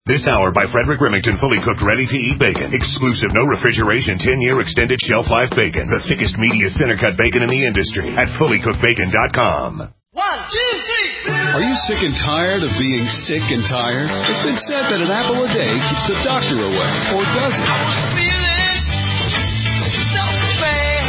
This hour by Frederick Remington, fully cooked, ready-to-eat bacon. Exclusive, no refrigeration, 10-year extended shelf life bacon. The thickest, meatiest, center-cut bacon in the industry at fullycookedbacon.com. 1, 2, 3. Are you sick and tired of being sick and tired? It's been said that an apple a day keeps the doctor away, or does it? I was feeling so bad.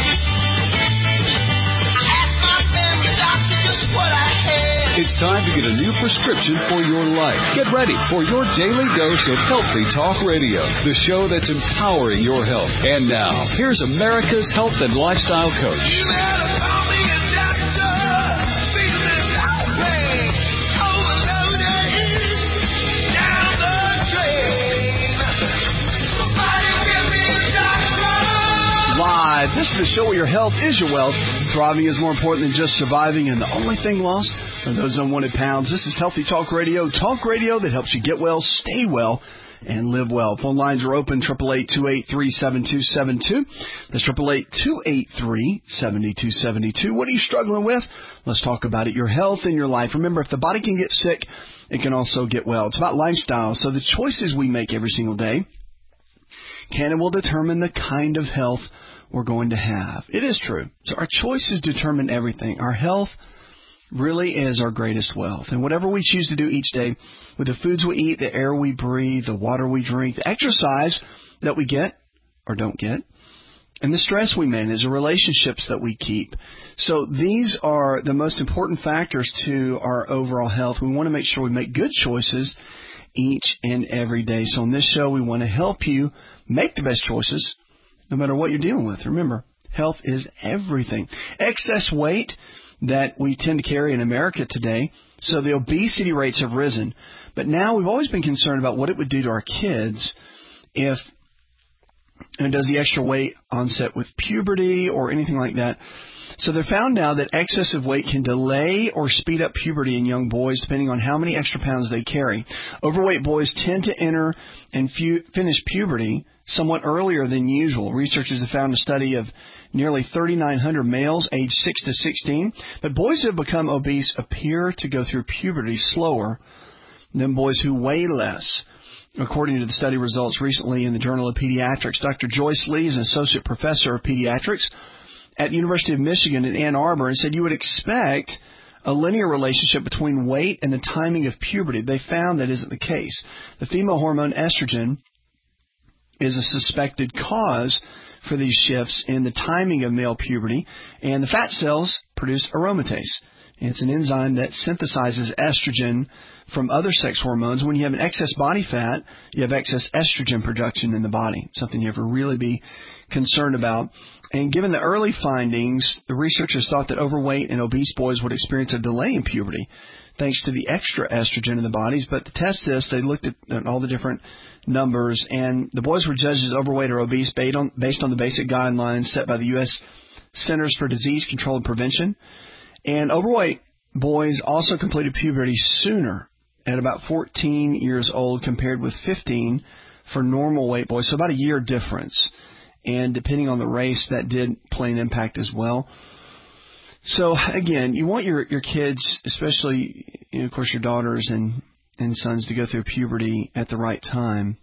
I asked my family doctor just what I had. It's time to get a new prescription for your life. Get ready for your daily dose of Healthy Talk Radio, the show that's empowering your health. And now, here's America's health and lifestyle coach. You better call me a doctor. Feeling that way. Overloaded. Down the drain. Somebody give me a doctor. Live. This is the show where your health is your wealth. Thriving is more important than just surviving, and the only thing lost are those unwanted pounds. This is Healthy Talk Radio that helps you get well, stay well, and live well. Phone lines are open, 888-283-7272. That's 888-283-7272. What are you struggling with? Let's talk about it. Your health and your life. Remember, if the body can get sick, it can also get well. It's about lifestyle. So the choices we make every single day can and will determine the kind of health we're going to have. It is true. So our choices determine everything. Our health really is our greatest wealth. And whatever we choose to do each day, with the foods we eat, the air we breathe, the water we drink, the exercise that we get or don't get, and the stress we manage, the relationships that we keep. So these are the most important factors to our overall health. We want to make sure we make good choices each and every day. So on this show, we want to help you make the best choices no matter what you're dealing with. Remember, health is everything. Excess weight that we tend to carry in America today, so the obesity rates have risen. But now we've always been concerned about what it would do to our kids if, and does the extra weight onset with puberty or anything like that. So they're found now that excessive weight can delay or speed up puberty in young boys depending on how many extra pounds they carry. Overweight boys tend to enter and finish puberty somewhat earlier than usual. Researchers have found a study of nearly 3,900 males aged 6 to 16, but boys who have become obese appear to go through puberty slower than boys who weigh less. According to the study results recently in the Journal of Pediatrics, Dr. Joyce Lee is an associate professor of pediatrics at the University of Michigan in Ann Arbor and said you would expect a linear relationship between weight and the timing of puberty. They found that isn't the case. The female hormone estrogen is a suspected cause for these shifts in the timing of male puberty, and the fat cells produce aromatase. It's an enzyme that synthesizes estrogen from other sex hormones. When you have an excess body fat, you have excess estrogen production in the body, something you have to really be concerned about. And given the early findings, the researchers thought that overweight and obese boys would experience a delay in puberty thanks to the extra estrogen in the bodies. But to test this, they looked at all the different numbers, and the boys were judged as overweight or obese based on the basic guidelines set by the U.S. Centers for Disease Control and Prevention. And overweight boys also completed puberty sooner, at about 14 years old, compared with 15 for normal weight boys, so about a year difference. And depending on the race, that did play an impact as well. So again, you want your kids, especially, of course, your daughters and sons, to go through puberty at the right time.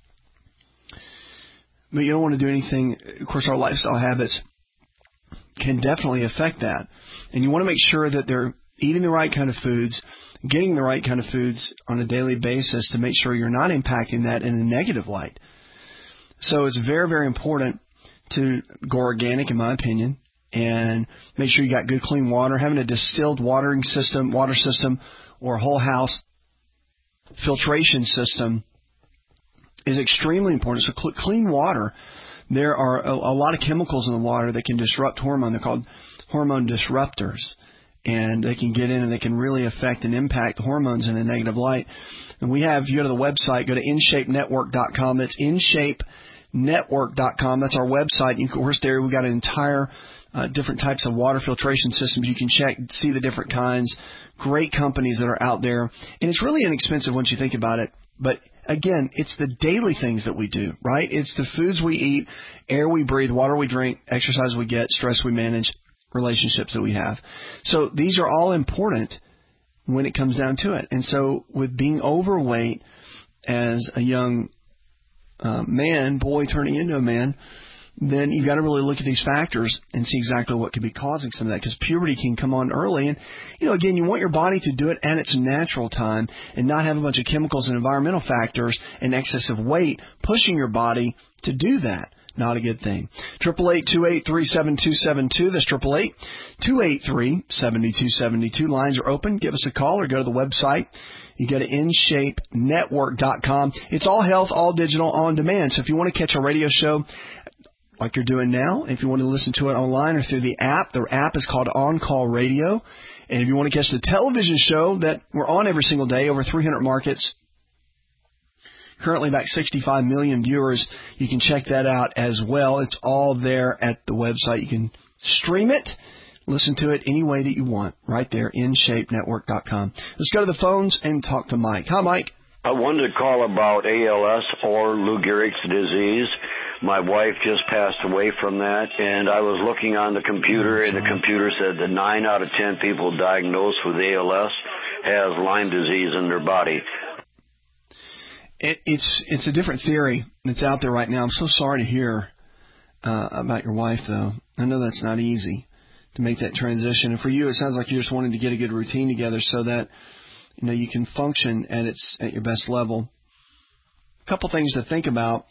But you don't want to do anything. Of course, our lifestyle habits can definitely affect that. And you want to make sure that they're eating the right kind of foods, getting the right kind of foods on a daily basis to make sure you're not impacting that in a negative light. So it's very, very important to go organic, in my opinion, and make sure you got good, clean water. Having a distilled water system, or a whole house filtration system is extremely important. So clean water. There are a lot of chemicals in the water that can disrupt hormone. They're called hormone disruptors. And they can get in and they can really affect and impact the hormones in a negative light. And you go to the website, go to InShapeNetwork.com. That's InShapeNetwork.com. That's our website. Of course, there we've got an entire different types of water filtration systems. You can check, see the different kinds. Great companies that are out there. And it's really inexpensive once you think about it. But again, it's the daily things that we do, right? It's the foods we eat, air we breathe, water we drink, exercise we get, stress we manage, relationships that we have. So these are all important when it comes down to it. And so with being overweight as a young boy turning into a man, then you've got to really look at these factors and see exactly what could be causing some of that, because puberty can come on early. And, again, you want your body to do it at its natural time and not have a bunch of chemicals and environmental factors and excessive weight pushing your body to do that. Not a good thing. 888-283-7272. That's 888-283-7272. Lines are open. Give us a call or go to the website. You go to InShapeNetwork.com. It's all health, all digital, on demand. So if you want to catch a radio show like you're doing now, if you want to listen to it online or through the app is called On Call Radio. And if you want to catch the television show that we're on every single day, over 300 markets, currently about 65 million viewers, you can check that out as well. It's all there at the website. You can stream it, listen to it any way that you want, right there, InShapeNetwork.com. Let's go to the phones and talk to Mike. Hi, Mike. I wanted to call about ALS or Lou Gehrig's disease. My wife just passed away from that, and I was looking on the computer, and the computer said that 9 out of 10 people diagnosed with ALS has Lyme disease in their body. It's a different theory that's out there right now. I'm so sorry to hear about your wife, though. I know that's not easy to make that transition. And for you, it sounds like you're just wanting to get a good routine together so that you can function at your best level. A couple things to think about.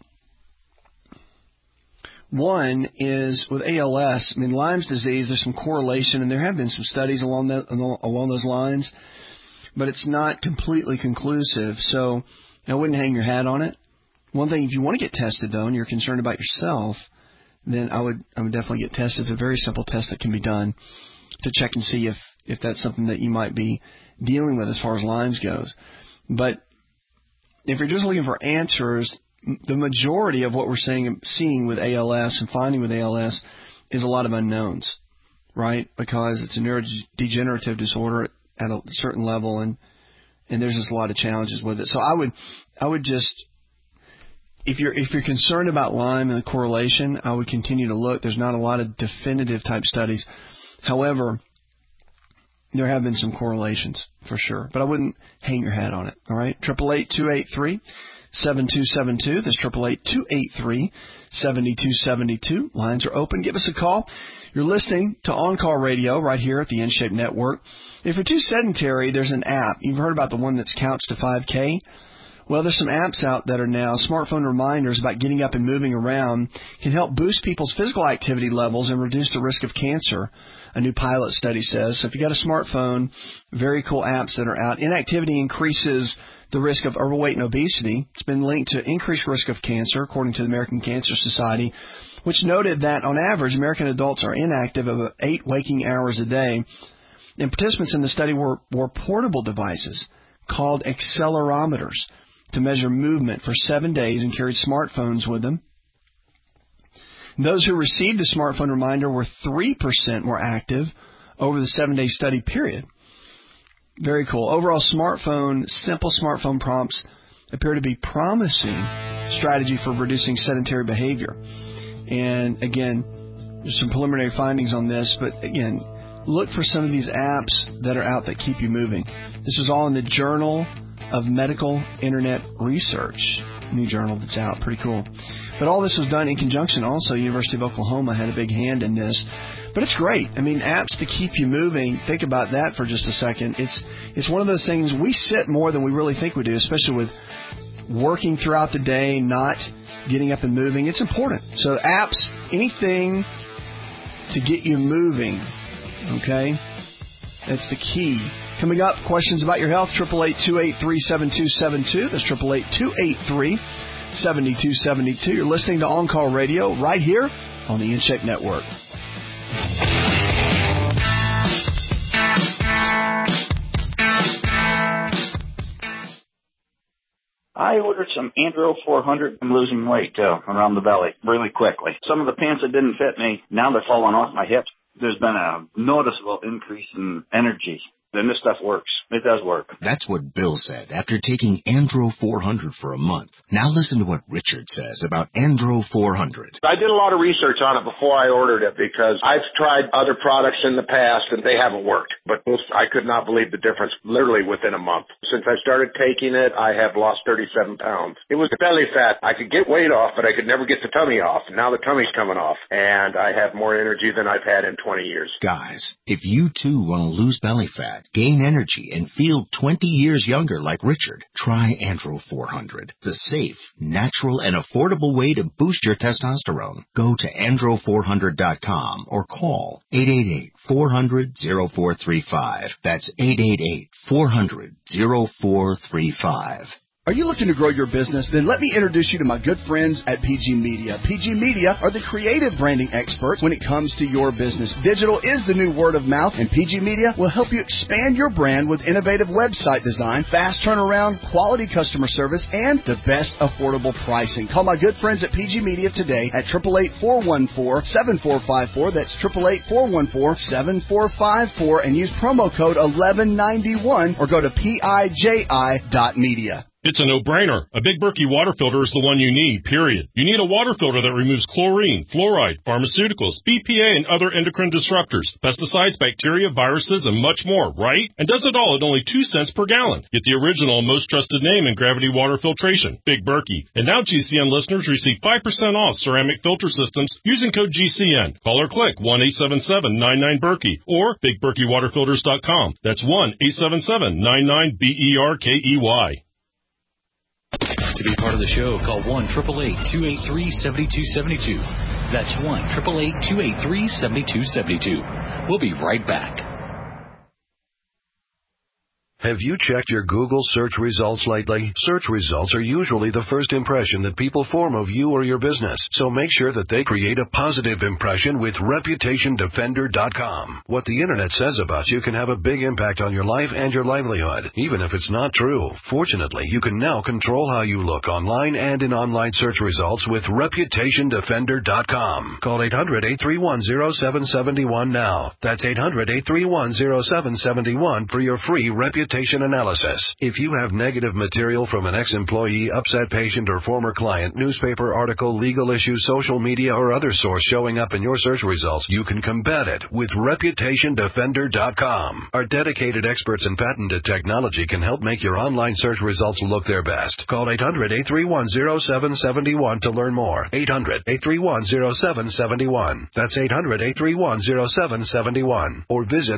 One is with ALS, Lyme's disease, there's some correlation, and there have been some studies along those lines, but it's not completely conclusive. So I wouldn't hang your hat on it. One thing, if you want to get tested, though, and you're concerned about yourself, then I would definitely get tested. It's a very simple test that can be done to check and see if that's something that you might be dealing with as far as Lyme's goes. But if you're just looking for answers, the majority of what we're seeing with ALS and finding with ALS is a lot of unknowns, right? Because it's a neurodegenerative disorder at a certain level, and there's just a lot of challenges with it. So I would just, if you're concerned about Lyme and the correlation, I would continue to look. There's not a lot of definitive type studies. However, there have been some correlations for sure, but I wouldn't hang your hat on it. All right, 888-283-7272. That's 888-283-7272. Lines are open. Give us a call. You're listening to On Call Radio right here at the InShape Network. If you're too sedentary, there's an app. You've heard about the one that's Couch to 5K. Well, there's some apps out that are now smartphone reminders about getting up and moving around, can help boost people's physical activity levels and reduce the risk of cancer, a new pilot study says. So if you got a smartphone, very cool apps that are out. Inactivity increases the risk of overweight and obesity. It's been linked to increased risk of cancer, according to the American Cancer Society, which noted that on average, American adults are inactive about 8 waking hours a day. And participants in the study were portable devices called accelerometers to measure movement for 7 days and carried smartphones with them. Those who received the smartphone reminder were 3% more active over the 7-day study period. Very cool. Overall, simple smartphone prompts appear to be promising strategy for reducing sedentary behavior. And again, there's some preliminary findings on this, but again, look for some of these apps that are out that keep you moving. This is all in the Journal of Medical Internet Research, new journal that's out. Pretty cool. But all this was done in conjunction. Also, University of Oklahoma had a big hand in this. But it's great. Apps to keep you moving. Think about that for just a second. It's one of those things, we sit more than we really think we do, especially with working throughout the day, not getting up and moving. It's important. So apps, anything to get you moving, okay? That's the key. Coming up, questions about your health, 888-283-7272. That's 888-283-7272. You're listening to On Call Radio right here on the InShape Network. I ordered some Andro 400. I'm losing weight around the belly really quickly. Some of the pants that didn't fit me, now they're falling off my hips. There's been a noticeable increase in energy then this stuff works. It does work. That's what Bill said after taking Andro 400 for a month. Now listen to what Richard says about Andro 400. I did a lot of research on it before I ordered it because I've tried other products in the past and they haven't worked. But I could not believe the difference literally within a month. Since I started taking it, I have lost 37 pounds. It was belly fat. I could get weight off, but I could never get the tummy off. Now the tummy's coming off, and I have more energy than I've had in 20 years. Guys, if you too want to lose belly fat, gain energy, and feel 20 years younger like Richard, try Andro 400, the safe, natural, and affordable way to boost your testosterone. Go to andro400.com or call 888-400-0435. That's 888-400-0435. Are you looking to grow your business? Then let me introduce you to my good friends at PG Media. PG Media are the creative branding experts when it comes to your business. Digital is the new word of mouth, and PG Media will help you expand your brand with innovative website design, fast turnaround, quality customer service, and the best affordable pricing. Call my good friends at PG Media today at 888-414-7454. That's 888-414-7454, and use promo code 1191 or go to PIJI.media. It's a no-brainer. A Big Berkey water filter is the one you need, period. You need a water filter that removes chlorine, fluoride, pharmaceuticals, BPA, and other endocrine disruptors, pesticides, bacteria, viruses, and much more, right? And does it all at only 2 cents per gallon. Get the original and most trusted name in gravity water filtration, Big Berkey. And now GCN listeners receive 5% off ceramic filter systems using code GCN. Call or click 1-877-99-BERKEY or BigBerkeyWaterFilters.com. That's 1-877-99-BERKEY. To be part of the show, call 1-888-283-7272. That's 1-888-283-7272. We'll be right back. Have you checked your Google search results lately? Search results are usually the first impression that people form of you or your business, so make sure that they create a positive impression with ReputationDefender.com. What the Internet says about you can have a big impact on your life and your livelihood, even if it's not true. Fortunately, you can now control how you look online and in online search results with ReputationDefender.com. Call 800-831-0771 now. That's 800-831-0771 for your free reputation analysis. If you have negative material from an ex-employee, upset patient, or former client, newspaper article, legal issue, social media, or other source showing up in your search results, you can combat it with ReputationDefender.com. Our dedicated experts in patented technology can help make your online search results look their best. Call 800-831-0771 to learn more. 800-831-0771. That's 800-831-0771. Or visit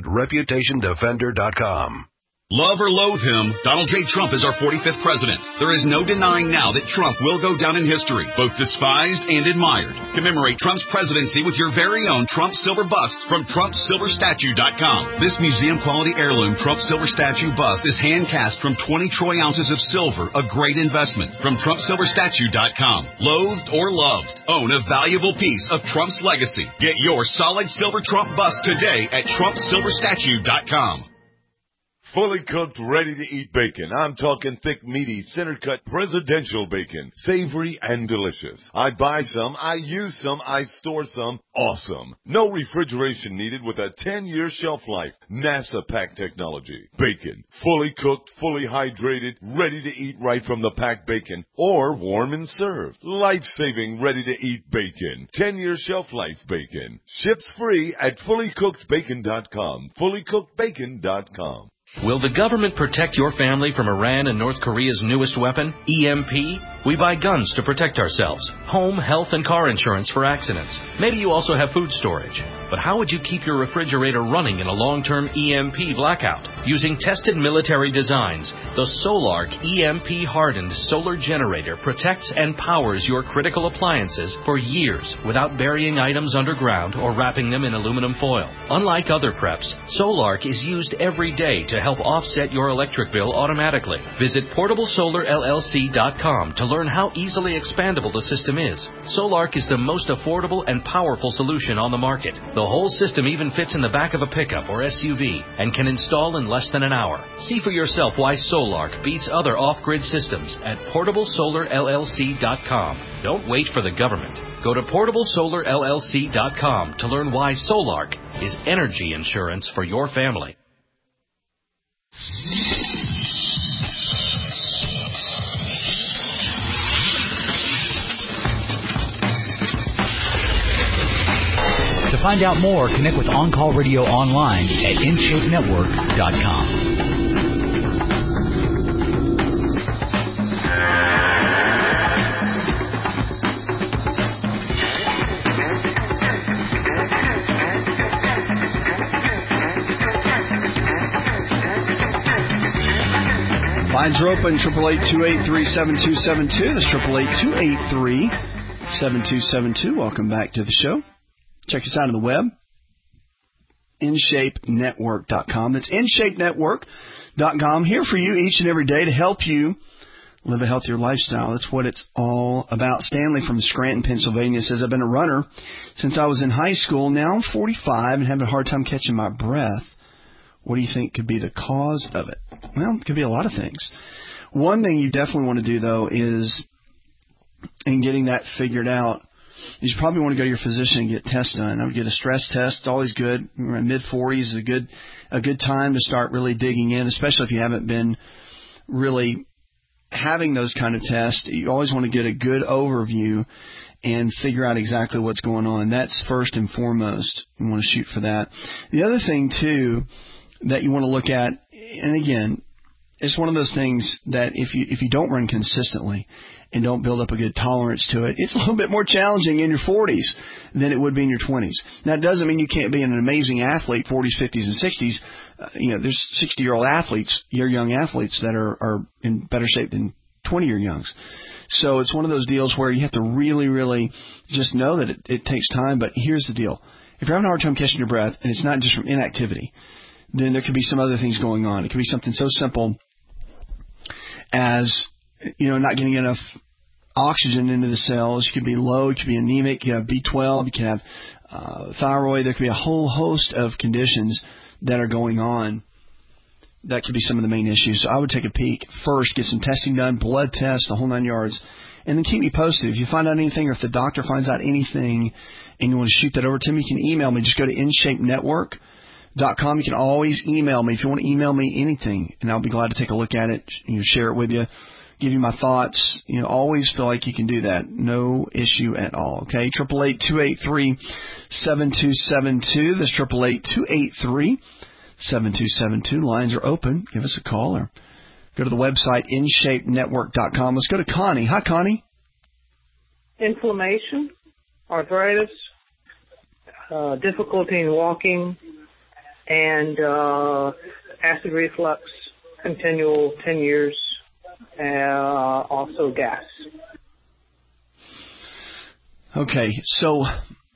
ReputationDefender.com. Love or loathe him, Donald J. Trump is our 45th president. There is no denying now that Trump will go down in history, both despised and admired. Commemorate Trump's presidency with your very own Trump Silver bust from TrumpSilverStatue.com. This museum-quality heirloom Trump Silver Statue bust is hand-cast from 20 troy ounces of silver, a great investment. From TrumpSilverStatue.com. Loathed or loved, own a valuable piece of Trump's legacy. Get your solid silver Trump bust today at TrumpSilverStatue.com. Fully cooked, ready-to-eat bacon. I'm talking thick, meaty, center-cut presidential bacon. Savory and delicious. I buy some, I use some, I store some. Awesome. No refrigeration needed with a 10-year shelf life. NASA pack technology. Bacon. Fully cooked, fully hydrated, ready to eat right from the packed bacon. Or warm and served. Life-saving, ready-to-eat bacon. 10-year shelf life bacon. Ships free at fullycookedbacon.com. Fullycookedbacon.com. Will the government protect your family from Iran and North Korea's newest weapon, EMP? We buy guns to protect ourselves, home, health, and car insurance for accidents. Maybe you also have food storage. But how would you keep your refrigerator running in a long-term EMP blackout? Using tested military designs, the Solark EMP-hardened solar generator protects and powers your critical appliances for years without burying items underground or wrapping them in aluminum foil. Unlike other preps, Solark is used every day to help offset your electric bill automatically. Visit PortableSolarLLC.com to learn how easily expandable the system is. Solark is the most affordable and powerful solution on the market. The whole system even fits in the back of a pickup or SUV and can install in less than an hour. See for yourself why Solark beats other off-grid systems at PortableSolarLLC.com. Don't wait for the government. Go to PortableSolarLLC.com to learn why Solark is energy insurance for your family. find out more, connect with On Call Radio online at InShapeNetwork.com. Lines are open, 888-283-7272. That's 888-283-7272. Welcome back to the show. Check us out on the web, InShapeNetwork.com. That's InShapeNetwork.com. Here for you each and every day to help you live a healthier lifestyle. That's what it's all about. Stanley from Scranton, Pennsylvania says, I've been a runner since I was in high school. Now I'm 45 and having a hard time catching my breath. What do you think could be the cause of it? Well, it could be a lot of things. One thing you definitely want to do, though, is in getting that figured out, you probably want to go to your physician and get tests done. I would get a stress test. It's always good. Mid-40s is a good time to start really digging in, especially if you haven't been really having those kind of tests. You always want to get a good overview and figure out exactly what's going on. That's first and foremost. You want to shoot for that. The other thing, too, that you want to look at, and again, it's one of those things that if you don't run consistently and don't build up a good tolerance to it, it's a little bit more challenging in your 40s than it would be in your 20s. Now, it doesn't mean you can't be an amazing athlete, 40s, 50s, and 60s. There's 60-year-old athletes, young athletes that are in better shape than 20-year youngs. So it's one of those deals where you have to really, really just know that it takes time. But here's the deal. If you're having a hard time catching your breath, and it's not just from inactivity, then there could be some other things going on. It could be something so simple as, not getting enough oxygen into the cells. You could be low. You could be anemic. You have B12. You can have thyroid. There could be a whole host of conditions that are going on. That could be some of the main issues. So I would take a peek first, get some testing done, blood tests, the whole 9 yards, and then keep me posted. If you find out anything or if the doctor finds out anything and you want to shoot that over to me, you can email me. Just go to InShapeNetwork.com. You can always email me if you want to email me anything, and I'll be glad to take a look at it, share it with you, give you my thoughts. Always feel like you can do that. No issue at all. Okay, 888-283-7272. That's 888-283-7272. Lines are open. Give us a call or go to the website InShapeNetwork.com. Let's go to Connie. Hi, Connie. Inflammation, arthritis, difficulty in walking, and acid reflux, continual 10 years, also gas. Okay, so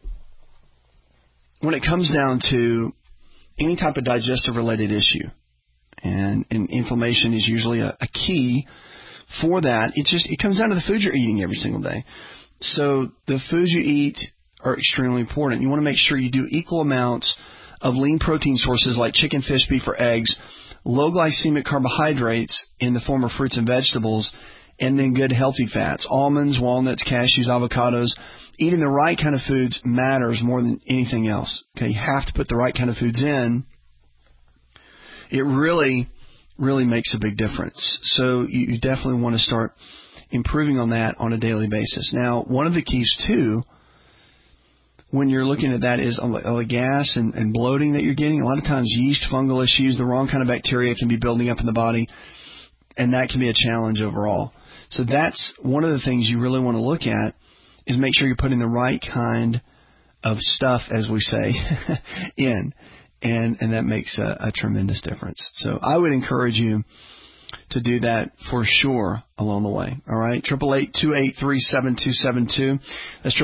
when it comes down to any type of digestive-related issue, and inflammation is usually a key for that, it comes down to the food you're eating every single day. So the foods you eat are extremely important. You want to make sure you do equal amounts of lean protein sources like chicken, fish, beef, or eggs, low glycemic carbohydrates in the form of fruits and vegetables, and then good healthy fats, almonds, walnuts, cashews, avocados. Eating the right kind of foods matters more than anything else. Okay, you have to put the right kind of foods in. It really, really makes a big difference. So you definitely want to start improving on that on a daily basis. Now, one of the keys, too, when you're looking at that is the gas and bloating that you're getting. A lot of times yeast, fungal issues, the wrong kind of bacteria can be building up in the body, and that can be a challenge overall. So that's one of the things you really want to look at is make sure you're putting the right kind of stuff, as we say, in, and that makes a tremendous difference. So I would encourage you to do that for sure along the way. All right, 888-283-7272. That's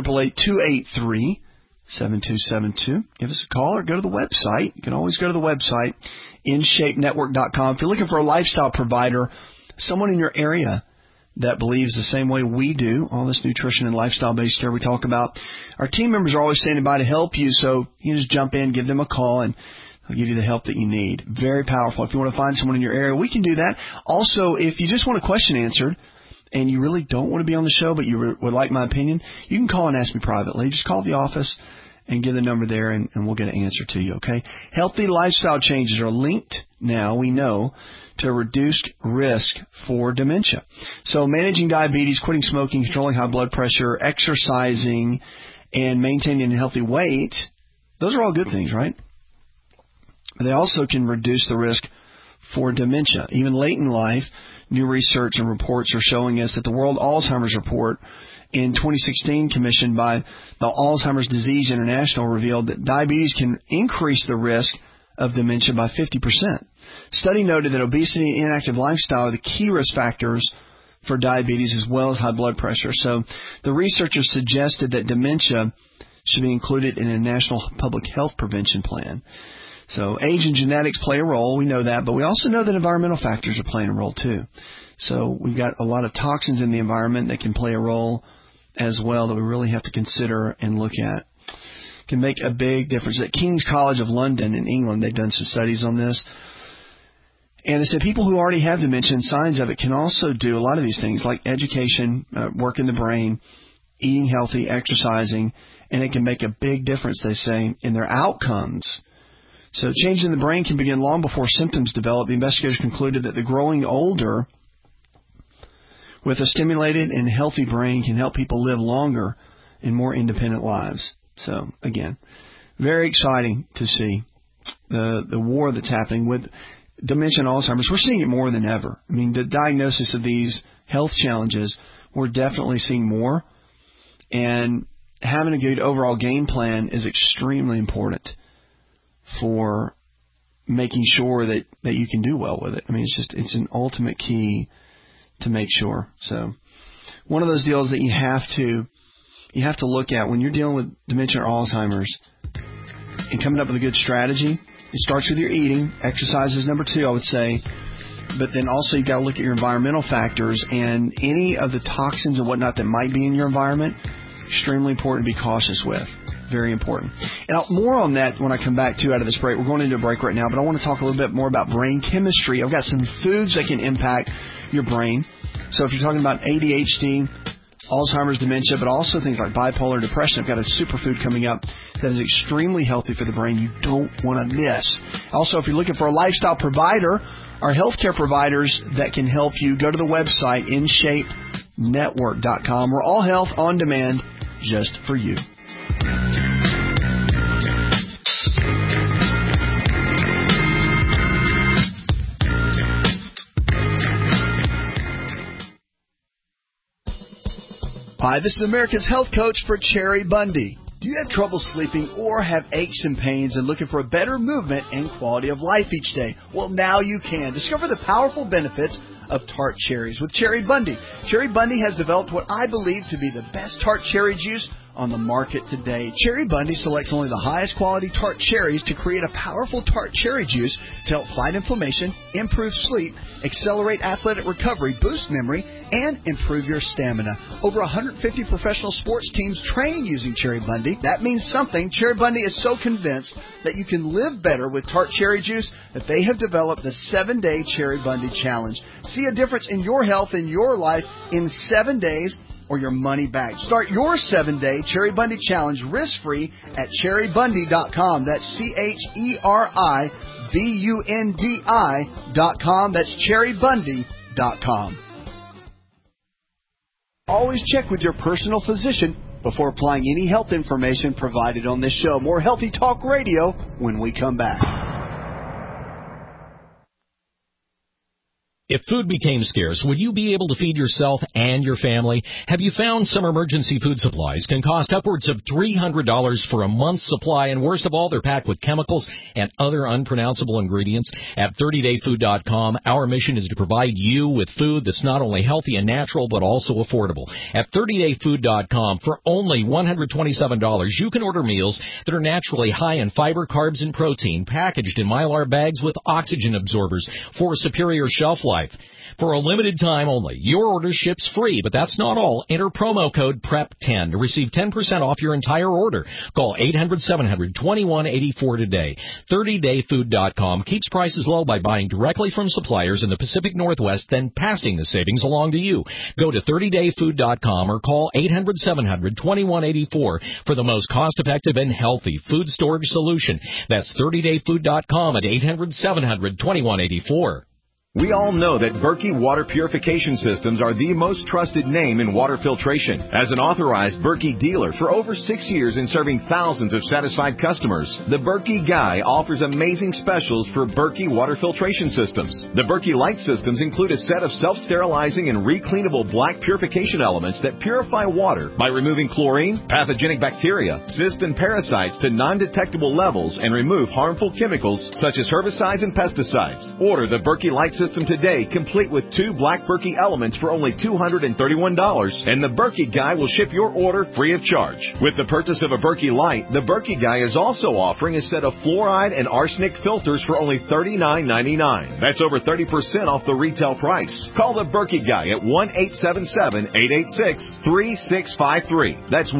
888-283-7272. Give us a call or go to the website. You can always go to the website, InShapeNetwork.com. If you're looking for a lifestyle provider, someone in your area that believes the same way we do, all this nutrition and lifestyle-based care we talk about, our team members are always standing by to help you, so you just jump in, give them a call, and they'll give you the help that you need. Very powerful. If you want to find someone in your area, we can do that. Also, if you just want a question answered and you really don't want to be on the show but you would like my opinion, you can call and ask me privately. Just call the office and give the number there, and we'll get an answer to you, okay? Healthy lifestyle changes are linked now, we know, to reduced risk for dementia. So managing diabetes, quitting smoking, controlling high blood pressure, exercising, and maintaining a healthy weight those are all good things, right? They also can reduce the risk for dementia. Even late in life, new research and reports are showing us that the World Alzheimer's Report in 2016, commissioned by the Alzheimer's Disease International, revealed that diabetes can increase the risk of dementia by 50%. Study noted that obesity and inactive lifestyle are the key risk factors for diabetes as well as high blood pressure. So the researchers suggested that dementia should be included in a national public health prevention plan. So age and genetics play a role. We know that, but we also know that environmental factors are playing a role too. So we've got a lot of toxins in the environment that can play a role as well that we really have to consider and look at. Can make a big difference. At King's College of London in England, they've done some studies on this. And they said people who already have dementia and signs of it can also do a lot of these things like education, work in the brain, eating healthy, exercising, and it can make a big difference, they say, in their outcomes. So change in the brain can begin long before symptoms develop. The investigators concluded that the growing older with a stimulated and healthy brain can help people live longer and more independent lives. So, again, very exciting to see the war that's happening with dementia and Alzheimer's. We're seeing it more than ever. I mean, the diagnosis of these health challenges, we're definitely seeing more. And having a good overall game plan is extremely important for making sure that you can do well with it. I mean, it's an ultimate key to make sure. So one of those deals that you have to look at when you're dealing with dementia or Alzheimer's and coming up with a good strategy. It starts with your eating. Exercise is number 2, I would say. But then also you've got to look at your environmental factors and any of the toxins and whatnot that might be in your environment. Extremely important to be cautious with. Very important. And more on that when I come back out of this break. We're going into a break right now, but I want to talk a little bit more about brain chemistry. I've got some foods that can impact your brain. So if you're talking about ADHD, Alzheimer's, dementia, but also things like bipolar depression. I've got a superfood coming up that is extremely healthy for the brain you don't want to miss. Also, if you're looking for a lifestyle provider, our healthcare providers that can help you, go to the website, InShapeNetwork.com. We're all health on demand just for you. Hi, this is America's Health Coach for Cherry Bundy. Do you have trouble sleeping or have aches and pains and looking for a better movement and quality of life each day? Well, now you can. Discover the powerful benefits of tart cherries with Cherry Bundy. Cherry Bundy has developed what I believe to be the best tart cherry juice on the market today. Cherry Bundy selects only the highest quality tart cherries to create a powerful tart cherry juice to help fight inflammation, improve sleep, accelerate athletic recovery, boost memory, and improve your stamina. Over 150 professional sports teams train using Cherry Bundy. That means something. Cherry Bundy is so convinced that you can live better with tart cherry juice that they have developed the 7-Day Cherry Bundy Challenge. See a difference in your health and your life in 7 days or your money back. Start your 7-Day Cherry Bundy Challenge risk-free at cherrybundy.com. That's CHERIBUNDI.com. That's cherrybundy.com. Always check with your personal physician before applying any health information provided on this show. More Healthy Talk Radio when we come back. If food became scarce, would you be able to feed yourself and your family? Have you found some emergency food supplies can cost upwards of $300 for a month's supply, and worst of all, they're packed with chemicals and other unpronounceable ingredients? At 30dayfood.com, our mission is to provide you with food that's not only healthy and natural, but also affordable. At 30dayfood.com, for only $127, you can order meals that are naturally high in fiber, carbs, and protein, packaged in Mylar bags with oxygen absorbers for superior shelf life. For a limited time only, your order ships free, but that's not all. Enter promo code PREP10 to receive 10% off your entire order. Call 800-700-2184 today. 30dayfood.com keeps prices low by buying directly from suppliers in the Pacific Northwest, then passing the savings along to you. Go to 30dayfood.com or call 800-700-2184 for the most cost-effective and healthy food storage solution. That's 30dayfood.com at 800-700-2184. We all know that Berkey Water Purification Systems are the most trusted name in water filtration. As an authorized Berkey dealer for over 6 years and serving thousands of satisfied customers, the Berkey Guy offers amazing specials for Berkey Water Filtration Systems. The Berkey Light Systems include a set of self-sterilizing and recleanable black purification elements that purify water by removing chlorine, pathogenic bacteria, cysts, and parasites to non-detectable levels and remove harmful chemicals such as herbicides and pesticides. Order the Berkey Light System today, complete with 2 black Berkey elements for only $231, and the Berkey Guy will ship your order free of charge. With the purchase of a Berkey Light, the Berkey Guy is also offering a set of fluoride and arsenic filters for only $39.99. That's over 30% off the retail price. Call the Berkey Guy at 1-877-886-3653. That's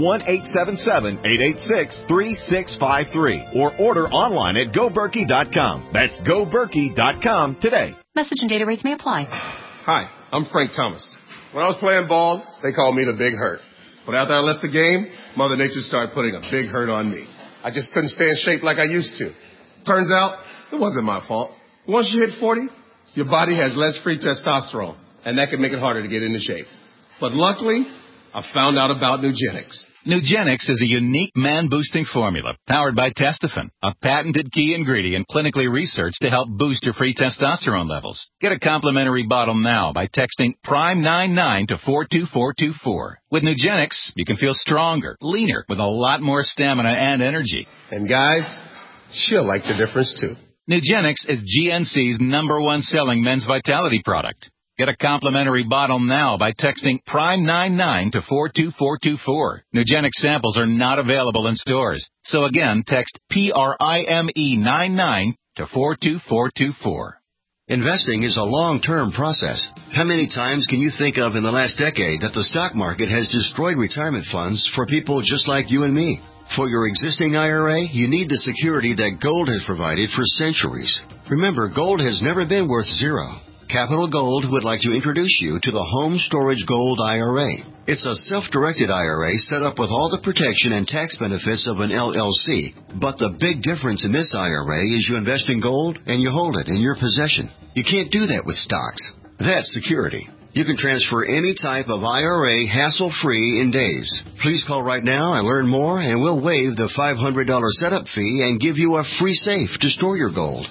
1-877-886-3653. Or order online at GoBerkey.com. That's GoBerkey.com today. Message and data rates may apply. Hi, I'm Frank Thomas. When I was playing ball, they called me the Big Hurt. But after I left the game, Mother Nature started putting a big hurt on me. I just couldn't stay in shape like I used to. Turns out, it wasn't my fault. Once you hit 40, your body has less free testosterone, and that can make it harder to get into shape. But luckily, I found out about Nugenix. Nugenix is a unique man-boosting formula powered by Testofen, a patented key ingredient clinically researched to help boost your free testosterone levels. Get a complimentary bottle now by texting PRIME99 to 42424. With Nugenix, you can feel stronger, leaner, with a lot more stamina and energy. And guys, she'll like the difference too. Nugenix is GNC's #1 selling men's vitality product. Get a complimentary bottle now by texting PRIME99 to 42424. Nugenix samples are not available in stores. So again, text PRIME99 to 42424. Investing is a long-term process. How many times can you think of in the last decade that the stock market has destroyed retirement funds for people just like you and me? For your existing IRA, you need the security that gold has provided for centuries. Remember, gold has never been worth zero. Capital Gold would like to introduce you to the Home Storage Gold IRA. It's a self-directed IRA set up with all the protection and tax benefits of an LLC. But the big difference in this IRA is you invest in gold and you hold it in your possession. You can't do that with stocks. That's security. You can transfer any type of IRA hassle-free in days. Please call right now and learn more, and we'll waive the $500 setup fee and give you a free safe to store your gold.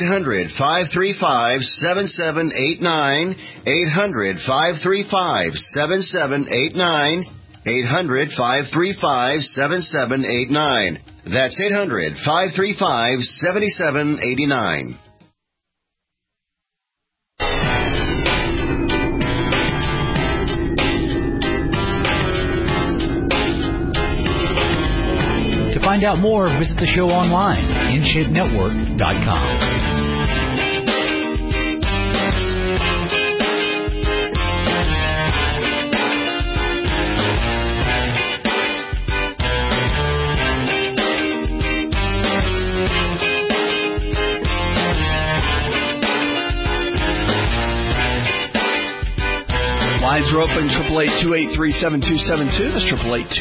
800-535-7789. 800-535-7789. 800-535-7789. That's 800-535-7789. To find out more, visit the show online, InShapeNetwork.com. Lines are open, 888-283-7272. That's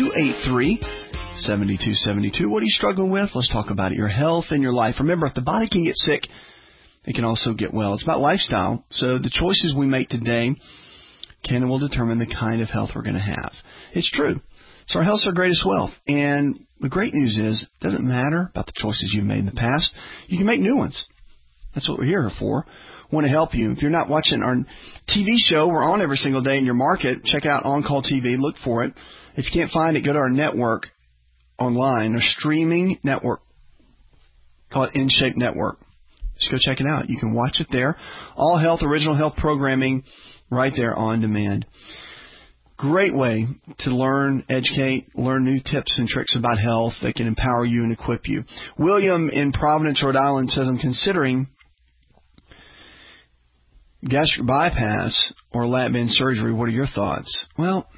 888-283-7272. What are you struggling with? Let's talk about it. Your health and your life. Remember, if the body can get sick, it can also get well. It's about lifestyle. So the choices we make today can and will determine the kind of health we're going to have. It's true. So our health's our greatest wealth. And the great news is, it doesn't matter about the choices you've made in the past. You can make new ones. That's what we're here for. We want to help you. If you're not watching our TV show, we're on every single day in your market. Check out On Call TV. Look for it. If you can't find it, go to our network online, our streaming network. Call it InShape Network. Just go check it out. You can watch it there. All health, original health programming right there on demand. Great way to learn, educate, learn new tips and tricks about health that can empower you and equip you. William in Providence, Rhode Island says, I'm considering gastric bypass or lap-band surgery. What are your thoughts? Well,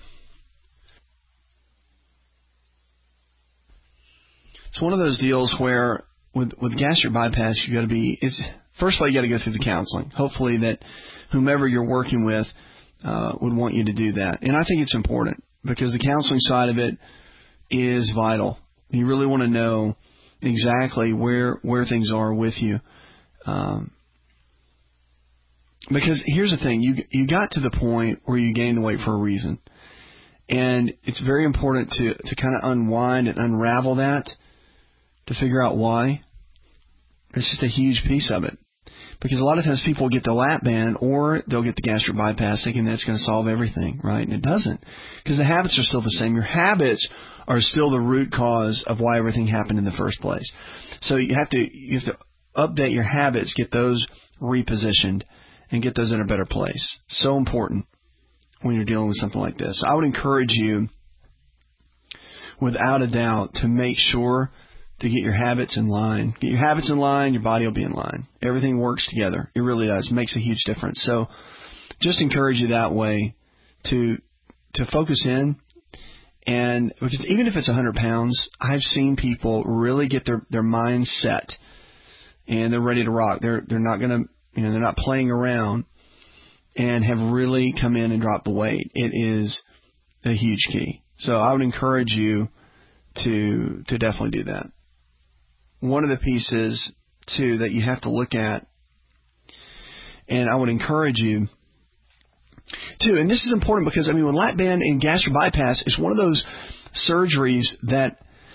it's one of those deals where with gastric bypass, you got to be. Firstly, you got to go through the counseling. Hopefully, that whomever you're working with would want you to do that. And I think it's important because the counseling side of it is vital. You really want to know exactly where things are with you. Because here's the thing, you got to the point where you gained the weight for a reason. And it's very important to kind of unwind and unravel that to figure out why. It's just a huge piece of it. Because a lot of times people get the lap band or they'll get the gastric bypass thinking that's going to solve everything, right? And it doesn't. Because the habits are still the same. Your habits are still the root cause of why everything happened in the first place. So you have to update your habits, get those repositioned, and get those in a better place. So important when you're dealing with something like this. I would encourage you, without a doubt, to make sure to get your habits in line. Get your habits in line, your body will be in line. Everything works together. It really does. It makes a huge difference. So just encourage you that way to focus in. And because even if it's 100 pounds, I've seen people really get their mind set and they're ready to rock. They're not going to, they're not playing around and have really come in and dropped the weight. It is a huge key. So I would encourage you to definitely do that. One of the pieces, too, that you have to look at, and I would encourage you to, and this is important because, with lap band and gastric bypass, it's one of those surgeries that,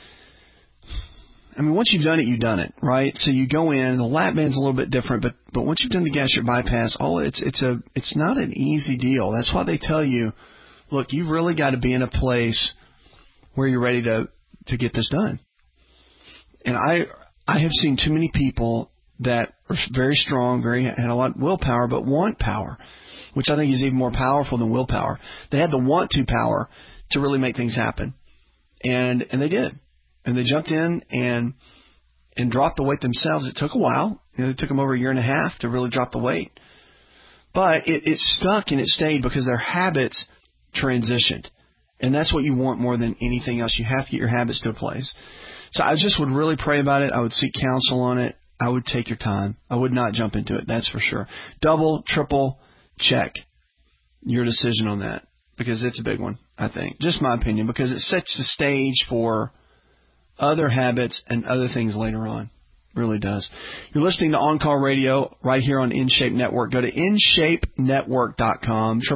once you've done it, you've done it, right? So you go in, the lap band's a little bit different, but once you've done the gastric bypass, it's not an easy deal. That's why they tell you, look, you've really got to be in a place where you're ready to get this done. And I have seen too many people that are very strong, had a lot of willpower, but want power, which I think is even more powerful than willpower. They had the want to power to really make things happen. And they did. And they jumped in and dropped the weight themselves. It took a while. It took them over a year and a half to really drop the weight. But it stuck and it stayed because their habits transitioned. And that's what you want more than anything else. You have to get your habits to a place. So I just would really pray about it. I would seek counsel on it. I would take your time. I would not jump into it. That's for sure. Double, triple, check your decision on that because it's a big one, I think. Just my opinion, because it sets the stage for other habits and other things later on. It really does. You're listening to On Call Radio right here on InShape Network. Go to InShapeNetwork.com,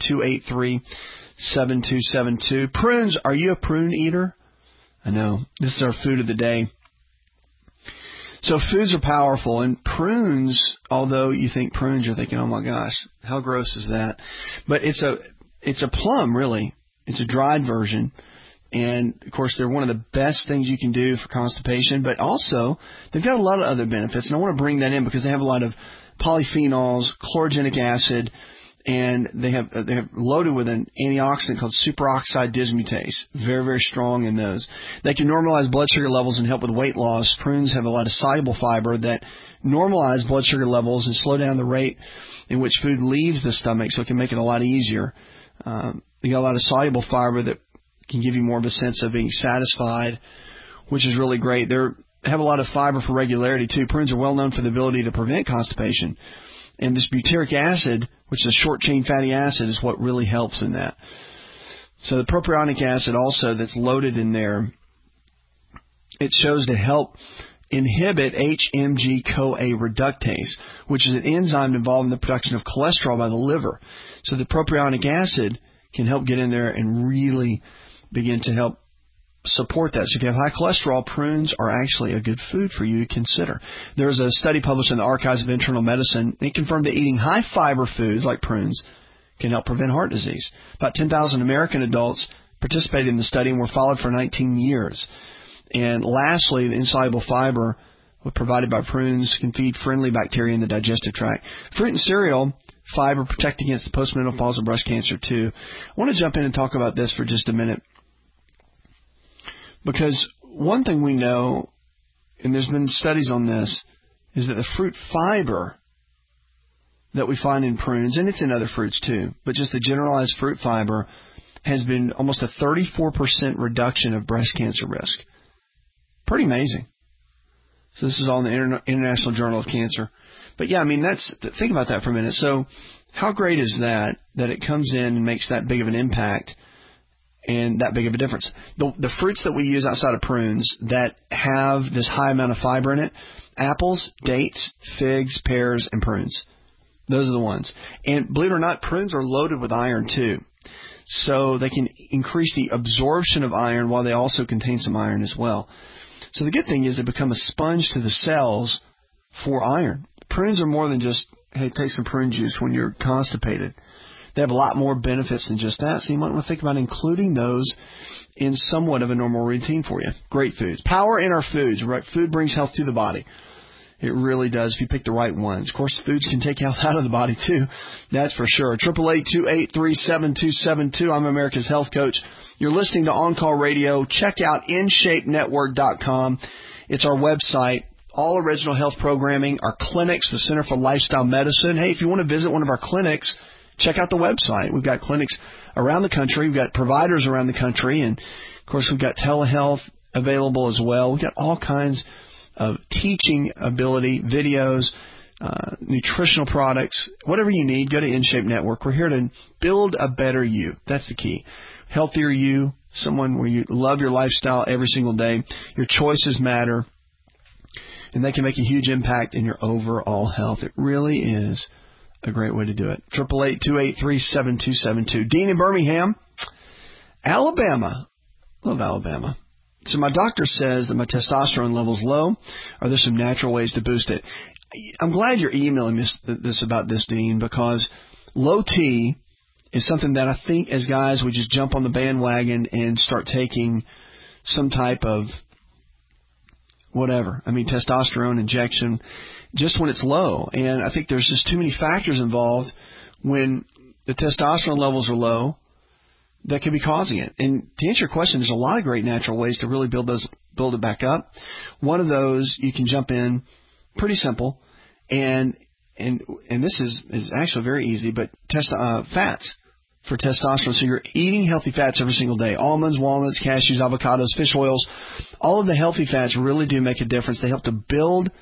888-283-7272. Prunes, are you a prune eater? I know. This is our food of the day. So foods are powerful, and prunes, although you think prunes, you're thinking, oh my gosh, how gross is that? But it's a plum, really. It's a dried version. And, of course, they're one of the best things you can do for constipation, but also they've got a lot of other benefits. And I want to bring that in because they have a lot of polyphenols, chlorogenic acid, and they have loaded with an antioxidant called superoxide dismutase. Very, very strong in those. They can normalize blood sugar levels and help with weight loss. Prunes have a lot of soluble fiber that normalize blood sugar levels and slow down the rate in which food leaves the stomach, so it can make it a lot easier. They got a lot of soluble fiber that can give you more of a sense of being satisfied, which is really great. They have a lot of fiber for regularity, too. Prunes are well known for the ability to prevent constipation. And this butyric acid, which is a short-chain fatty acid, is what really helps in that. So the propionic acid also that's loaded in there, it shows to help inhibit HMG-CoA reductase, which is an enzyme involved in the production of cholesterol by the liver. So the propionic acid can help get in there and really begin to help support that. So if you have high cholesterol, prunes are actually a good food for you to consider. There's a study published in the Archives of Internal Medicine. It confirmed that eating high-fiber foods like prunes can help prevent heart disease. About 10,000 American adults participated in the study and were followed for 19 years. And lastly, the insoluble fiber provided by prunes can feed friendly bacteria in the digestive tract. Fruit and cereal fiber protect against the postmenopausal breast cancer, too. I want to jump in and talk about this for just a minute. Because one thing we know, and there's been studies on this, is that the fruit fiber that we find in prunes, and it's in other fruits too, but just the generalized fruit fiber has been almost a 34% reduction of breast cancer risk. Pretty amazing. So this is all in the International Journal of Cancer. But yeah, think about that for a minute. So how great is that it comes in and makes that big of an impact and that big of a difference? The fruits that we use outside of prunes that have this high amount of fiber in it, apples, dates, figs, pears, and prunes. Those are the ones. And believe it or not, prunes are loaded with iron too. So they can increase the absorption of iron while they also contain some iron as well. So the good thing is they become a sponge to the cells for iron. Prunes are more than just, hey, take some prune juice when you're constipated. They have a lot more benefits than just that, so you might want to think about including those in somewhat of a normal routine for you. Great foods. Power in our foods, right? Food brings health to the body. It really does if you pick the right ones. Of course, foods can take health out of the body too. That's for sure. 888-283-7272. I'm America's Health Coach. You're listening to On Call Radio. Check out InShapeNetwork.com. It's our website. All original health programming, our clinics, the Center for Lifestyle Medicine. Hey, if you want to visit one of our clinics, check out the website. We've got clinics around the country. We've got providers around the country. And, of course, we've got telehealth available as well. We've got all kinds of teaching ability, videos, nutritional products, whatever you need. Go to InShape Network. We're here to build a better you. That's the key. Healthier you, someone where you love your lifestyle every single day. Your choices matter, and they can make a huge impact in your overall health. It really is a great way to do it. 888-283-7272. Dean in Birmingham, Alabama. Love Alabama. So my doctor says that my testosterone level's low. Are there some natural ways to boost it? I'm glad you're emailing this about this, Dean, because low T is something that I think as guys we just jump on the bandwagon and start taking some type of whatever. I mean, testosterone injection just when it's low. And I think there's just too many factors involved when the testosterone levels are low that could be causing it. And to answer your question, there's a lot of great natural ways to really build it back up. One of those, you can jump in, pretty simple, and this is actually very easy, but fats for testosterone. So you're eating healthy fats every single day. Almonds, walnuts, cashews, avocados, fish oils. All of the healthy fats really do make a difference. They help to build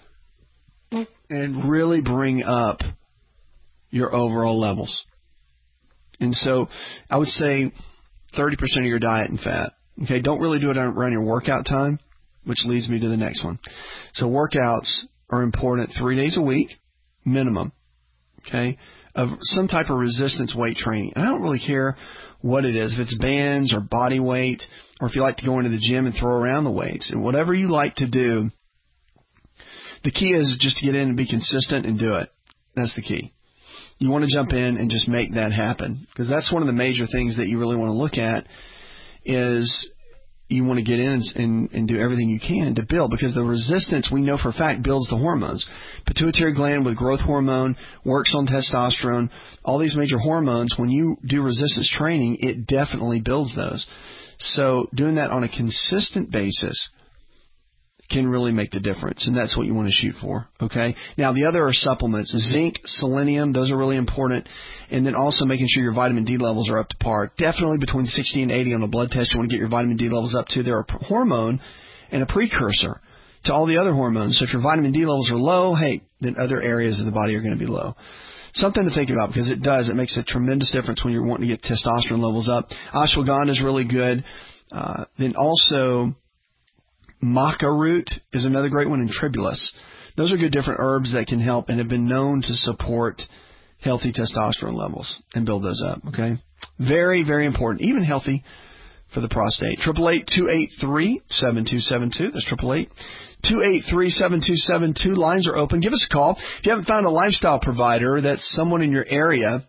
and really bring up your overall levels. And so I would say 30% of your diet in fat. Okay, don't really do it around your workout time, which leads me to the next one. So workouts are important 3 days a week, minimum, okay, of some type of resistance weight training. And I don't really care what it is, if it's bands or body weight, or if you like to go into the gym and throw around the weights. And whatever you like to do, the key is just to get in and be consistent and do it. That's the key. You want to jump in and just make that happen, because that's one of the major things that you really want to look at is you want to get in and do everything you can to build, because the resistance, we know for a fact, builds the hormones. Pituitary gland with growth hormone works on testosterone. All these major hormones, when you do resistance training, it definitely builds those. So doing that on a consistent basis can really make the difference, and that's what you want to shoot for, okay? Now, the other are supplements. Zinc, selenium, those are really important, and then also making sure your vitamin D levels are up to par. Definitely between 60 and 80 on a blood test, you want to get your vitamin D levels up to. They're a hormone and a precursor to all the other hormones. So if your vitamin D levels are low, hey, then other areas of the body are going to be low. Something to think about, because it makes a tremendous difference when you're wanting to get testosterone levels up. Ashwagandha is really good. Then also maca root is another great one, and tribulus. Those are good different herbs that can help and have been known to support healthy testosterone levels and build those up, okay? Very, very important. Even healthy for the prostate. 888-283-7272. That's 888-283-7272. Lines are open. Give us a call. If you haven't found a lifestyle provider that's someone in your area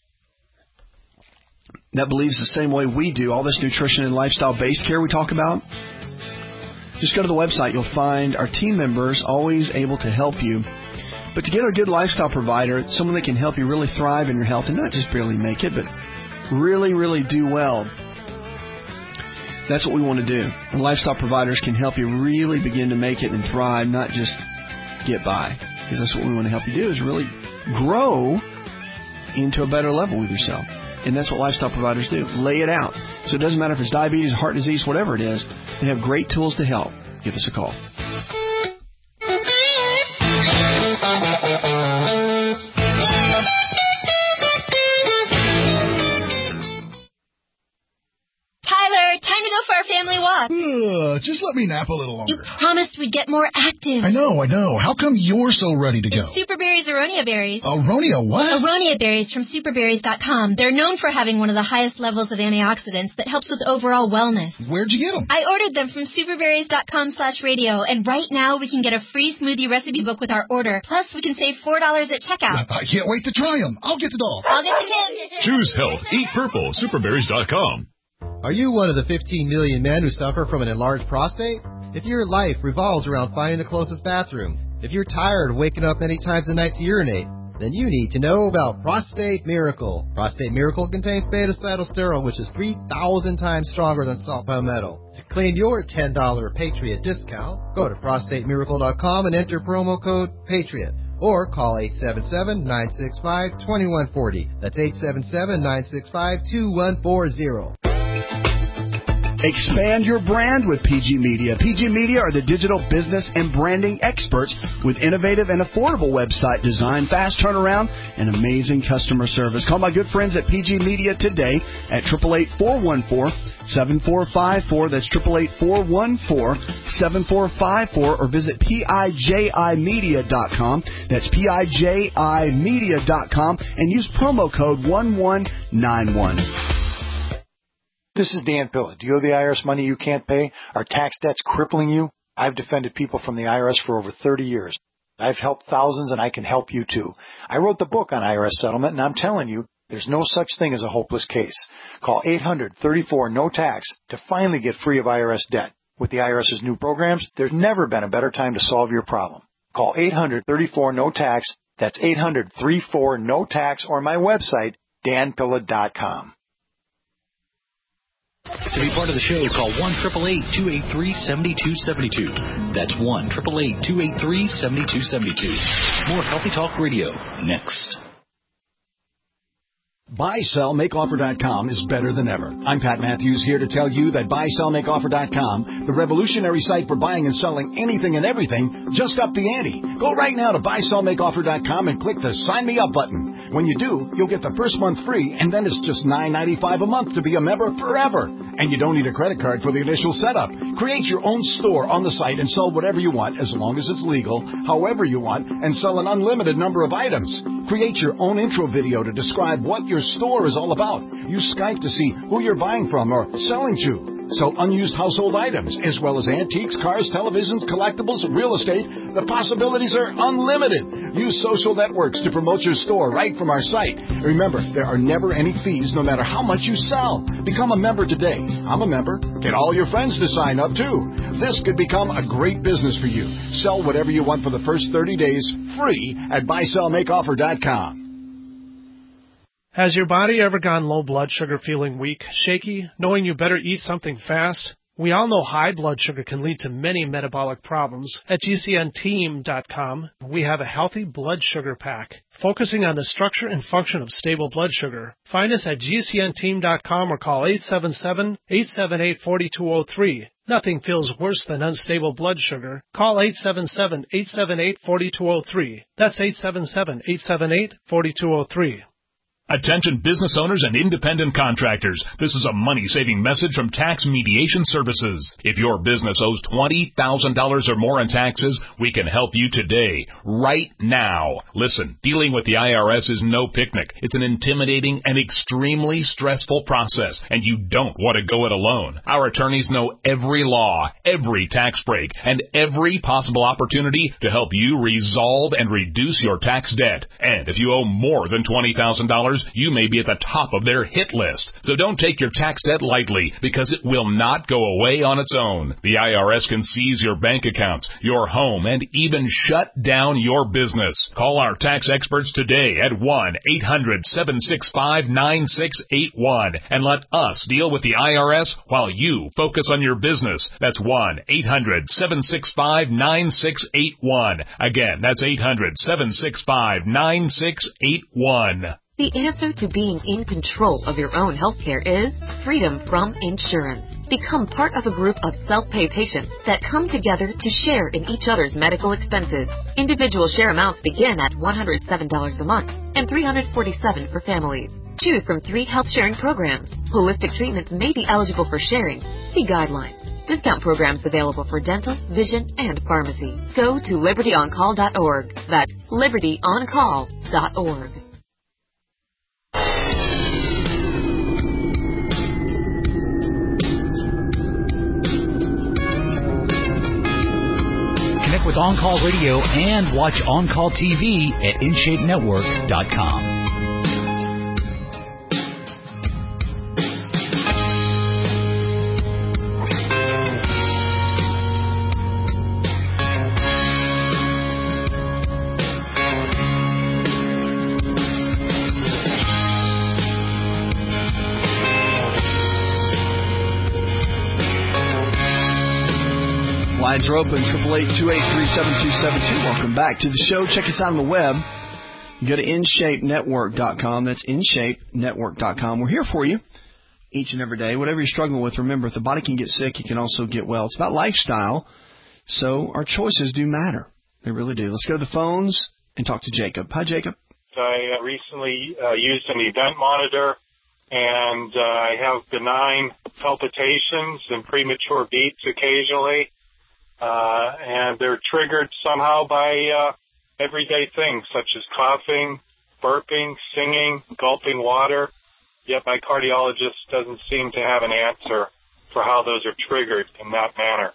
that believes the same way we do, all this nutrition and lifestyle-based care we talk about, just go to the website. You'll find our team members always able to help you. But to get a good lifestyle provider, someone that can help you really thrive in your health and not just barely make it, but really, really do well, that's what we want to do. And lifestyle providers can help you really begin to make it and thrive, not just get by. Because that's what we want to help you do, is really grow into a better level with yourself. And that's what lifestyle providers do. Lay it out. So it doesn't matter if it's diabetes, heart disease, whatever it is. They have great tools to help. Give us a call. Tyler, time to go go for our family walk. Just let me nap a little longer. You promised we'd get more active. I know. How come you're so ready to go? Superberry's Aronia berries. Aronia what? Aronia berries from superberries.com. They're known for having one of the highest levels of antioxidants that helps with overall wellness. Where'd you get them? I ordered them from superberries.com/radio, and right now we can get a free smoothie recipe book with our order. Plus, we can save $4 at checkout. I can't wait to try them. I'll get the dog. I'll get the kids. Choose health. Eat purple. Superberries.com. Are you one of the 15 million men who suffer from an enlarged prostate? If your life revolves around finding the closest bathroom, if you're tired of waking up many times a night to urinate, then you need to know about Prostate Miracle. Prostate Miracle contains beta-cytosterol, which is 3,000 times stronger than salt palmetto. To claim your $10 Patriot discount, go to prostatemiracle.com and enter promo code PATRIOT. Or call 877-965-2140. That's 877-965-2140. Expand your brand with PG Media. PG Media are the digital business and branding experts with innovative and affordable website design, fast turnaround, and amazing customer service. Call my good friends at PG Media today at 888-414-7454. That's 888-414-7454. Or visit PIJImedia.com. That's PIJImedia.com and use promo code 1191. This is Dan Pilla. Do you owe the IRS money you can't pay? Are tax debts crippling you? I've defended people from the IRS for over 30 years. I've helped thousands, and I can help you too. I wrote the book on IRS settlement, and I'm telling you, there's no such thing as a hopeless case. Call 800-34-NO-TAX to finally get free of IRS debt. With the IRS's new programs, there's never been a better time to solve your problem. Call 800-34-NO-TAX. That's 800-34-NO-TAX, or my website, danpilla.com. To be part of the show, call 1-888-283-7272. That's 1-888-283-7272. More Healthy Talk Radio next. BuySellMakeOffer.com is better than ever. I'm Pat Matthews here to tell you that BuySellMakeOffer.com, the revolutionary site for buying and selling anything and everything, just upped the ante. Go right now to BuySellMakeOffer.com and click the Sign Me Up button. When you do, you'll get the first month free, and then it's just $9.95 a month to be a member forever. And you don't need a credit card for the initial setup. Create your own store on the site and sell whatever you want, as long as it's legal, however you want, and sell an unlimited number of items. Create your own intro video to describe what your store is all about. Use Skype to see who you're buying from or selling to. Sell unused household items, as well as antiques, cars, televisions, collectibles, real estate. The possibilities are unlimited. Use social networks to promote your store right from our site. Remember, there are never any fees, no matter how much you sell. Become a member today. I'm a member. Get all your friends to sign up, too. This could become a great business for you. Sell whatever you want for the first 30 days, free at BuySellMakeOffer.com. Has your body ever gone low blood sugar, feeling weak, shaky, knowing you better eat something fast? We all know high blood sugar can lead to many metabolic problems. At GCNteam.com, we have a healthy blood sugar pack, focusing on the structure and function of stable blood sugar. Find us at GCNteam.com or call 877-878-4203. Nothing feels worse than unstable blood sugar. Call 877-878-4203. That's 877-878-4203. Attention business owners and independent contractors. This is a money-saving message from Tax Mediation Services. If your business owes $20,000 or more in taxes, we can help you today, right now. Listen, dealing with the IRS is no picnic. It's an intimidating and extremely stressful process, and you don't want to go it alone. Our attorneys know every law, every tax break, and every possible opportunity to help you resolve and reduce your tax debt. And if you owe more than $20,000, you may be at the top of their hit list. So don't take your tax debt lightly, because it will not go away on its own. The IRS can seize your bank accounts, your home, and even shut down your business. Call our tax experts today at 1-800-765-9681 and let us deal with the IRS while you focus on your business. That's 1-800-765-9681. Again, that's 800-765-9681. The answer to being in control of your own healthcare is freedom from insurance. Become part of a group of self-pay patients that come together to share in each other's medical expenses. Individual share amounts begin at $107 a month and $347 for families. Choose from 3 health sharing programs. Holistic treatments may be eligible for sharing. See guidelines. Discount programs available for dental, vision, and pharmacy. Go to libertyoncall.org. That's libertyoncall.org. Connect with On Call Radio and watch On Call TV at InShapeNetwork.com. Lines are open, 888-283-7272. Welcome back to the show. Check us out on the web. You go to InShapeNetwork.com. That's InShapeNetwork.com. We're here for you each and every day. Whatever you're struggling with, remember, if the body can get sick, it can also get well. It's about lifestyle, so our choices do matter. They really do. Let's go to the phones and talk to Jacob. Hi, Jacob. I recently used an event monitor, and I have benign palpitations and premature beats occasionally. And they're triggered somehow by everyday things such as coughing, burping, singing, gulping water. Yet my cardiologist doesn't seem to have an answer for how those are triggered in that manner.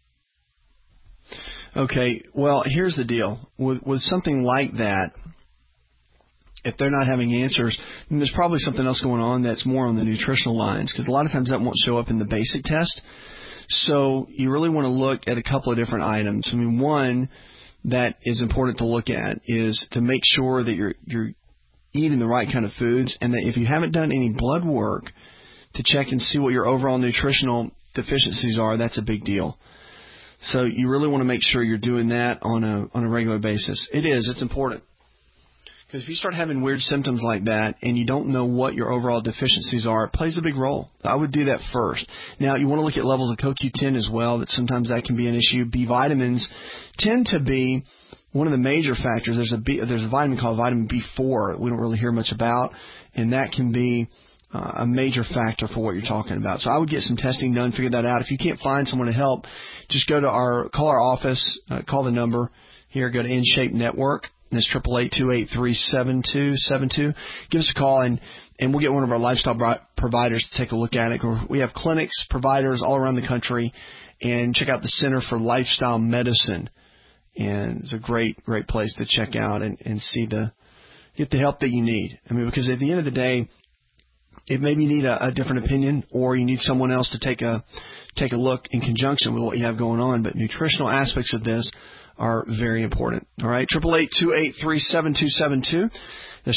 Okay, well, here's the deal. With something like that, if they're not having answers, then there's probably something else going on that's more on the nutritional lines, because a lot of times that won't show up in the basic test. So you really want to look at a couple of different items. I mean, one that is important to look at is to make sure that you're eating the right kind of foods, and that if you haven't done any blood work to check and see what your overall nutritional deficiencies are, that's a big deal. So you really want to make sure you're doing that on a regular basis. It's important. Because if you start having weird symptoms like that and you don't know what your overall deficiencies are, it plays a big role. I would do that first. Now, you want to look at levels of CoQ10 as well. That sometimes that can be an issue. B vitamins tend to be one of the major factors. There's a vitamin called vitamin B4 we don't really hear much about, and that can be a major factor for what you're talking about. So I would get some testing done, figure that out. If you can't find someone to help, just call our office, call the number here, go to InShape Network. That's 888-283-7272. Give us a call, and we'll get one of our lifestyle providers to take a look at it. We have clinics, providers all around the country, and check out the Center for Lifestyle Medicine. And it's a great place to check out and get the help that you need. I mean, because at the end of the day, if maybe you need a different opinion, or you need someone else to take a look in conjunction with what you have going on, but nutritional aspects of this are very important. All right, 888-283-7272. That's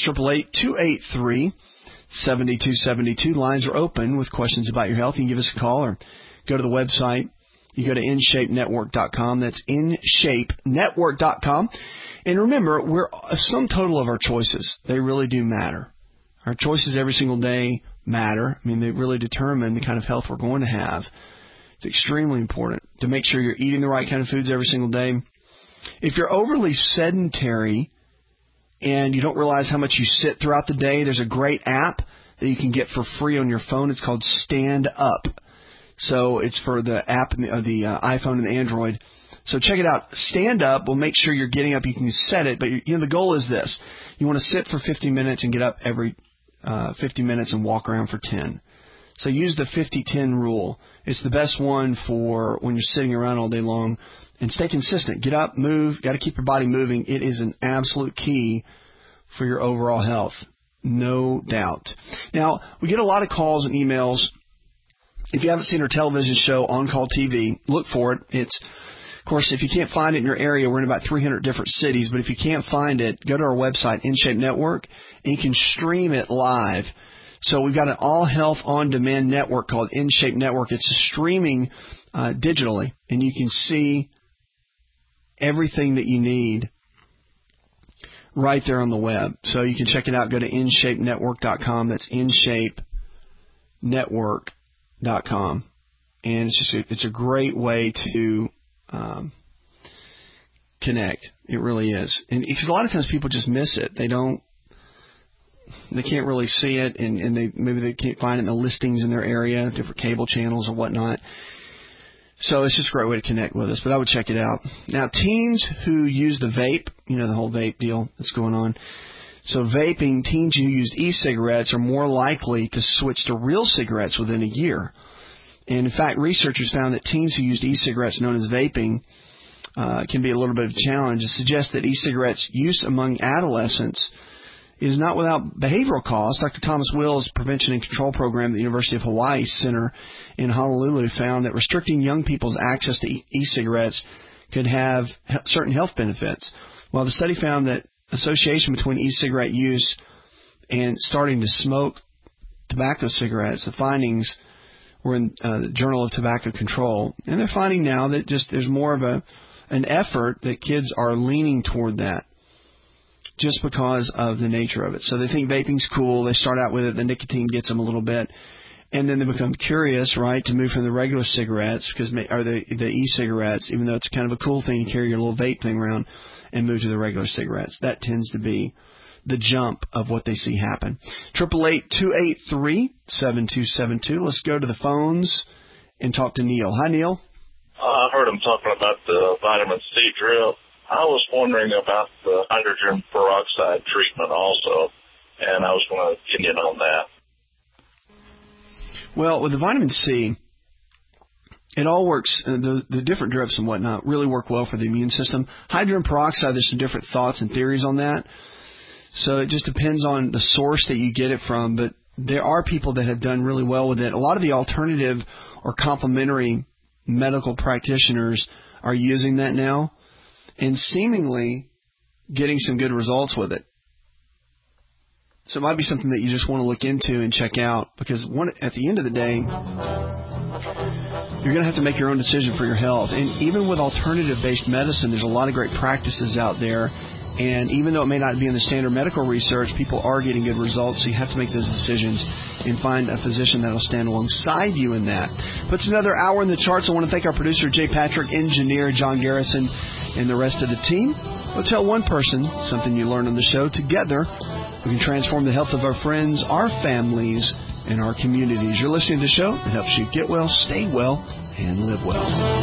888-283-7272. Lines are open with questions about your health. You can give us a call or go to the website. You go to InShapeNetwork.com. That's InShapeNetwork.com. And remember, we're a sum total of our choices. They really do matter. Our choices every single day matter. I mean, they really determine the kind of health we're going to have. It's extremely important to make sure you're eating the right kind of foods every single day. If you're overly sedentary and you don't realize how much you sit throughout the day, there's a great app that you can get for free on your phone. It's called Stand Up. So it's for the app, the iPhone and the Android. So check it out. Stand Up will make sure you're getting up. You can set it, but the goal is this. You want to sit for 50 minutes and get up every 50 minutes and walk around for 10. So use the 50-10 rule. It's the best one for when you're sitting around all day long. And stay consistent. Get up, move. Got to keep your body moving. It is an absolute key for your overall health. No doubt. Now, we get a lot of calls and emails. If you haven't seen our television show, On Call TV, look for it. It's, of course, if you can't find it in your area, we're in about 300 different cities. But if you can't find it, go to our website, InShape Network, and you can stream it live. So we've got an all-health on-demand network called InShape Network. It's streaming digitally, and you can see everything that you need right there on the web. So you can check it out. Go to InShapeNetwork.com. That's InShapeNetwork.com. And it's a great way to connect. It really is. And because a lot of times people just miss it. They don't They can't really see it, and maybe they can't find it in the listings in their area, different cable channels or whatnot. So it's just a great way to connect with us, but I would check it out. Now, teens who use the vape, the whole vape deal that's going on. So vaping, teens who use e-cigarettes are more likely to switch to real cigarettes within a year. And in fact, researchers found that teens who used e-cigarettes, known as vaping, can be a little bit of a challenge. It suggests that e-cigarettes use among adolescents is not without behavioral costs. Dr. Thomas Will's Prevention and Control Program at the University of Hawaii Center in Honolulu found that restricting young people's access to e-cigarettes could have certain health benefits. While the study found that association between e-cigarette use and starting to smoke tobacco cigarettes, the findings were in the Journal of Tobacco Control. And they're finding now that just there's more of an effort that kids are leaning toward that, just because of the nature of it. So they think vaping's cool. They start out with it. The nicotine gets them a little bit. And then they become curious, right, to move from the regular cigarettes, or the e-cigarettes, even though it's kind of a cool thing to carry your little vape thing around, and move to the regular cigarettes. That tends to be the jump of what they see happen. 888-283-7272. Let's go to the phones and talk to Neil. Hi, Neil. I heard him talking about the vitamin C drip. I was wondering about the hydrogen peroxide treatment also, and I was going to get in on that. Well, with the vitamin C, it all works. The different drips and whatnot really work well for the immune system. Hydrogen peroxide, there's some different thoughts and theories on that. So it just depends on the source that you get it from. But there are people that have done really well with it. A lot of the alternative or complementary medical practitioners are using that now and seemingly getting some good results with it. So it might be something that you just want to look into and check out, because at the end of the day, you're going to have to make your own decision for your health. And even with alternative-based medicine, there's a lot of great practices out there. And even though it may not be in the standard medical research, people are getting good results. So you have to make those decisions and find a physician that will stand alongside you in that. Puts another hour in the charts. I want to thank our producer, Jay Patrick, engineer John Garrison, and the rest of the team. We'll tell one person something you learned on the show. Together, we can transform the health of our friends, our families, and our communities. You're listening to the show that helps you get well, stay well, and live well.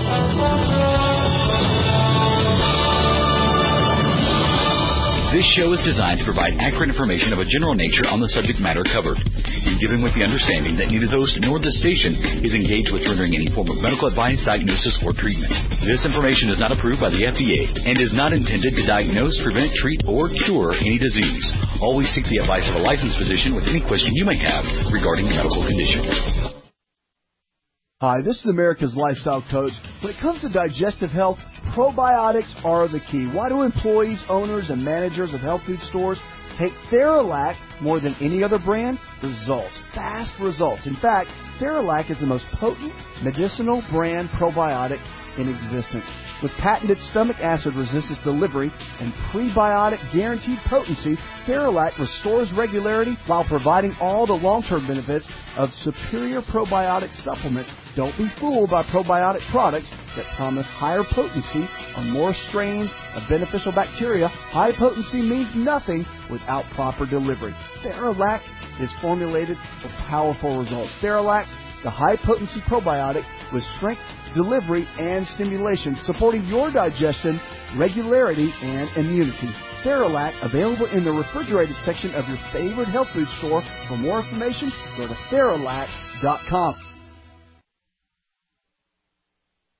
This show is designed to provide accurate information of a general nature on the subject matter covered, and given with the understanding that neither the host nor the station is engaged with rendering any form of medical advice, diagnosis, or treatment. This information is not approved by the FDA and is not intended to diagnose, prevent, treat, or cure any disease. Always seek the advice of a licensed physician with any question you may have regarding your medical condition. Hi, this is America's Lifestyle Coach. When it comes to digestive health, probiotics are the key. Why do employees, owners, and managers of health food stores take Theralac more than any other brand? Results. Fast results. In fact, Theralac is the most potent medicinal brand probiotic in existence. With patented stomach acid resistance delivery and prebiotic guaranteed potency, Theralac restores regularity while providing all the long-term benefits of superior probiotic supplements. Don't be fooled by probiotic products that promise higher potency or more strains of beneficial bacteria. High potency means nothing without proper delivery. Theralac is formulated for powerful results. Theralac, the high-potency probiotic with strength, delivery, and stimulation, supporting your digestion, regularity, and immunity. Theralac, available in the refrigerated section of your favorite health food store. For more information, go to Theralac.com.